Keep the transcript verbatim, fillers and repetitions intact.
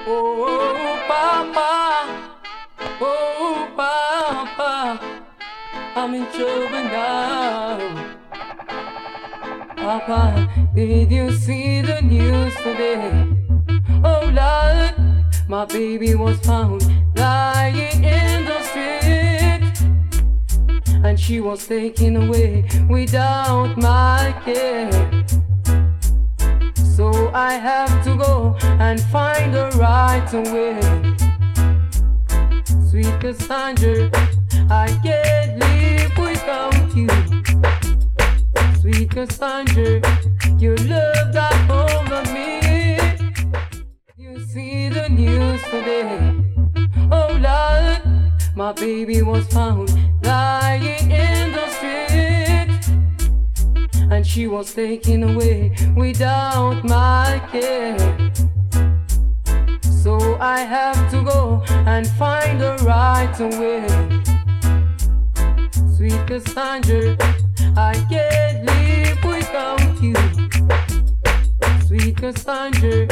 Oh, Papa, oh, Papa, I'm in trouble now. Papa, did you see the news today? Oh, Lord, my baby was found lying in the street, and she was taken away without my care. So I have to go and find her right away. Sweet Cassandra, I can't live without you. Sweet Cassandra, your love got hold of me. You see the news today? Oh Lord, my baby was found lying in the street, and she was taken away without my care. So I have to go and find her right away. Sweet Cassandra, I can't live without you. Sweet Cassandra,